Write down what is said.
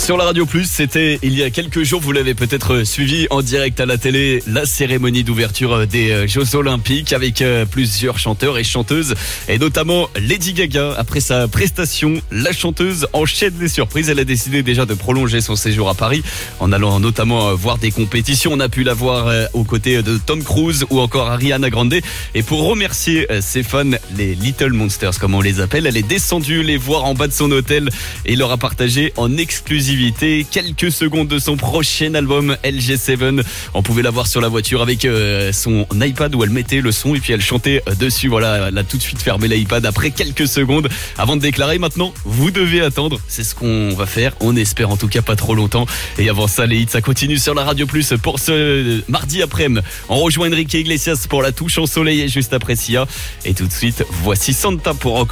Sur la Radio Plus, c'était il y a quelques jours, vous l'avez peut-être suivi en direct à la télé, la cérémonie d'ouverture des Jeux Olympiques avec plusieurs chanteurs et chanteuses et notamment Lady Gaga. Après sa prestation, la chanteuse enchaîne les surprises. Elle a décidé déjà de prolonger son séjour à Paris en allant notamment voir des compétitions. On a pu la voir aux côtés de Tom Cruise ou encore Ariana Grande. Et pour remercier ses fans, les Little Monsters comme on les appelle, elle est descendue les voir en bas de son hôtel et leur a partagé en exclusivité quelques secondes de son prochain album LG7. On pouvait la voir sur la voiture avec son iPad où elle mettait le son et puis elle chantait dessus. Voilà, elle a tout de suite fermé l'iPad après quelques secondes avant de déclarer: maintenant vous devez attendre. C'est ce qu'on va faire, on espère en tout cas pas trop longtemps. Et avant ça, les hits, ça continue sur la Radio Plus pour ce mardi après-midi. On rejoint Enrique Iglesias pour la touche ensoleillée juste après Sia. Et tout de suite, voici Santa pour encore